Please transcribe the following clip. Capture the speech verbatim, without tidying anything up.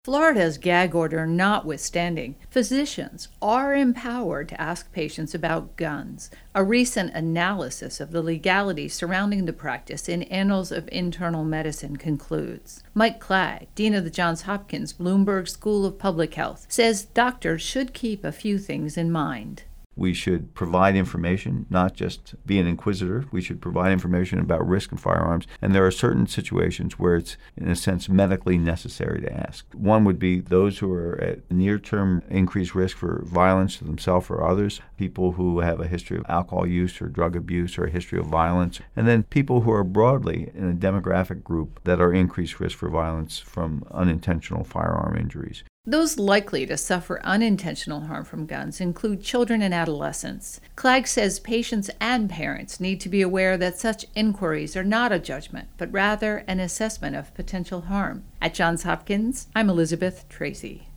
Florida's gag order notwithstanding, physicians are empowered to ask patients about guns. A recent analysis of the legalities surrounding the practice in Annals of Internal Medicine concludes. Mike Clagg, dean of the Johns Hopkins Bloomberg School of Public Health, says doctors should keep a few things in mind. We should provide information, not just be an inquisitor. We should provide information about risk in firearms. And there are certain situations where it's, in a sense, medically necessary to ask. One would be those who are at near-term increased risk for violence to themselves or others, people who have a history of alcohol use or drug abuse or a history of violence, and then people who are broadly in a demographic group that are increased risk for violence from unintentional firearm injuries. Those likely to suffer unintentional harm from guns include children and adolescents. Clagg says patients and parents need to be aware that such inquiries are not a judgment, but rather an assessment of potential harm. At Johns Hopkins, I'm Elizabeth Tracy.